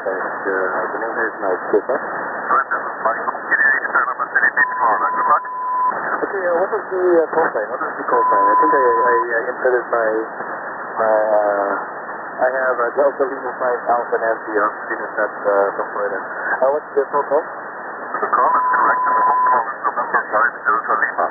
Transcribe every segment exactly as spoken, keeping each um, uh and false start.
Uh, the name here is Mike. Good luck. Good, this is Michael. United Settlement City Beach, Florida. Good luck. Okay, uh, what was the uh, call sign? What was the call sign? I think I, I uh, inputted my, my uh, I have uh, Delta Lima five Alpha Nancy on Phoenixnet uh, from Florida. Uh, what's the phone call? The call is correct. The phone call is November five, Delta Lima.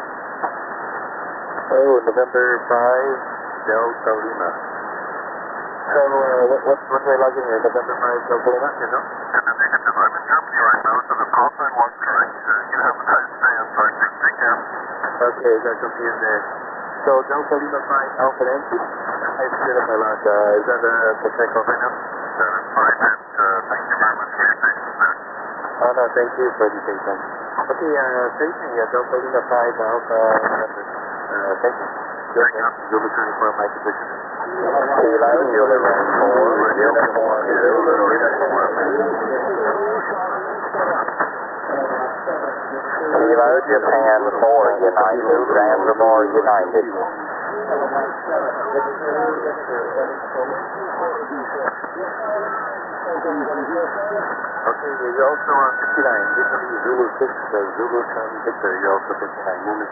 Oh, November five, Delta Lima. So, uh, what, what, what do I log in here? November five, Delta Lima, you know? In the negative. I'm in Germany right now, so the call sign was correct. Uh, you have a nice day and talk to you. Take care. Okay, got confused there. So, Delta Lima five Alpha Nancy. I see it on my log. Uh, is that uh, the correct call right now? That is fine, and uh, thank you very much for your patience there. Oh, no, thank you for the patience. Okay, uh, Tracy, uh, Delta Lima five Alpha November. Uh, thank you. Good, thank you. Zulu twenty-four, my position. Kilo, Zulu one four, uniform, Zulu uniform. Kilo, Japan four, United, Zanzibar, United. Okay, you're also on fifty-nine. Italy, Zulu six, uh, Zulu Charlie Victor, you're also fifty-nine. Movement.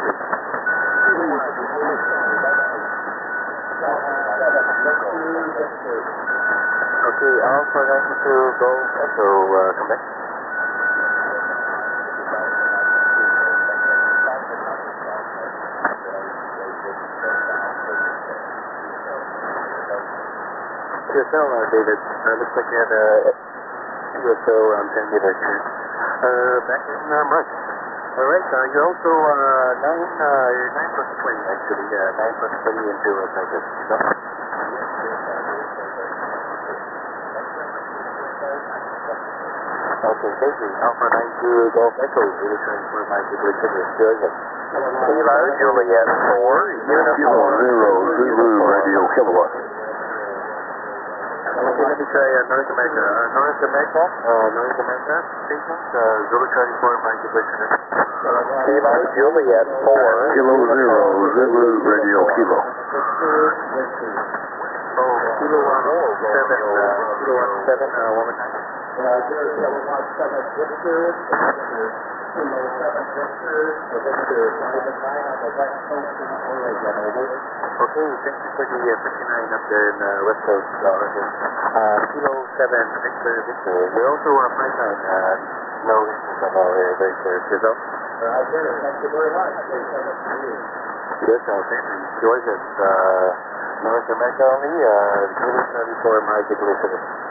Okay, Alpha ninety-two, Golf Echo, uh, come back. Q S L, uh, David. Uh, looks like you had a Q S L on ten meters here. Uh, back in uh, March. Alright, uh, you're also uh, nine, uh, you're nine plus twenty actually, uh, nine plus twenty into a cycle. So, okay, thank you. Alpha ninety-two Golf Echo, really trying for my people to figure. Go ahead. Kilo, Juliet four, uniform, Zero, Zulu, radio, kilowatt. Okay, let me try uh, North America. Uh, North America, uh, North America, stations, uh, Zulu twenty-four, my position. Kilo, Juliet four, Kilo, zero, Zulu, radio, kilo. Oh, Kilo one seven, uh, Kilo one seven, uh, one more time. Okay, thank you for the uh, fifty-nine up there in uh, West Coast, uh, uh, Kilo seven, Victor, Victor. You're also on uh, flight nine, uh, no issues at all here, very clear. Yourself? Uh, I get it, thank you very much. Yes, uh, thank you. Georgia, uh, North America only, uh, Zulu twenty-four, my City.